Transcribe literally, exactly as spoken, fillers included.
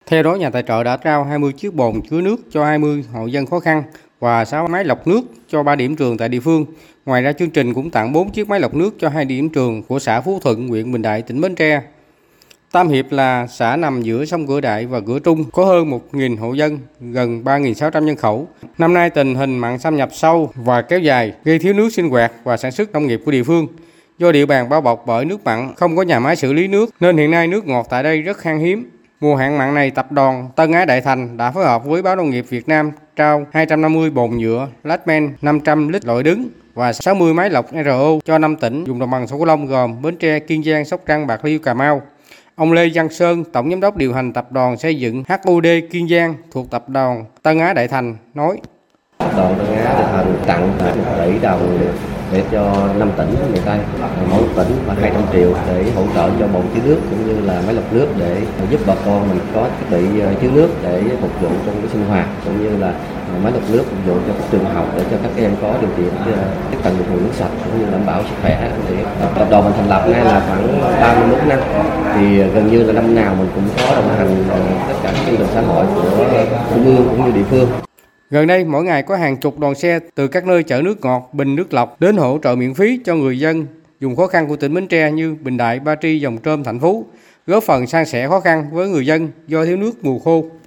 Theo đó, nhà tài trợ đã trao hai mươi chiếc bồn chứa nước cho hai mươi hộ dân khó khăn và sáu máy lọc nước cho ba điểm trường tại địa phương. Ngoài ra, chương trình cũng tặng bốn chiếc máy lọc nước cho hai điểm trường của xã Phú Thuận, huyện Bình Đại, tỉnh Bến Tre. Tam Hiệp là xã nằm giữa sông Cửa Đại và Cửa Trung, có hơn một nghìn hộ dân, gần ba nghìn sáu trăm nhân khẩu. Năm nay tình hình mặn xâm nhập sâu và kéo dài, gây thiếu nước sinh hoạt và sản xuất nông nghiệp của địa phương. Do địa bàn bao bọc bởi nước mặn, không có nhà máy xử lý nước, nên hiện nay nước ngọt tại đây rất khan hiếm. Mùa hạn mặn này, tập đoàn Tân Á Đại Thành đã phối hợp với Báo Nông nghiệp Việt Nam trao hai trăm năm mươi bồn nhựa Latmen năm trăm lít loại đứng và sáu mươi máy lọc rờ o cho năm tỉnh vùng đồng bằng sông Cửu Long gồm Bến Tre, Kiên Giang, Sóc Trăng, Bạc Liêu, Cà Mau. Ông Lê Văn Sơn, Tổng Giám đốc điều hành Tập đoàn Xây dựng hát u đê Kiên Giang thuộc Tập đoàn Tân Á Đại Thành nói: Tập đoàn Tân Á Đại Thành tặng một tỷ đồng để cho năm tỉnh miền Tây, mỗi tỉnh và hai trăm triệu để hỗ trợ cho bồn chứa nước cũng như là máy lọc nước để giúp bà con mình có thiết bị chứa nước để phục vụ trong cái sinh hoạt, cũng như là máy lọc nước phục vụ cho các trường học để cho các em có điều kiện tiếp cận được nguồn nước sạch cũng như đảm bảo sức khỏe. Để tập đoàn mình thành lập nay là khoảng ba mươi mốt năm, thì gần như là năm nào mình cũng có đồng hành tất cả các chương trình xã hội của trung ương cũng như địa phương. Gần đây, mỗi ngày có hàng chục đoàn xe từ các nơi chở nước ngọt, bình nước lọc đến hỗ trợ miễn phí cho người dân vùng khó khăn của tỉnh Bến Tre như Bình Đại, Ba Tri, Giồng Trôm, Thạnh Phú, góp phần san sẻ khó khăn với người dân do thiếu nước mùa khô.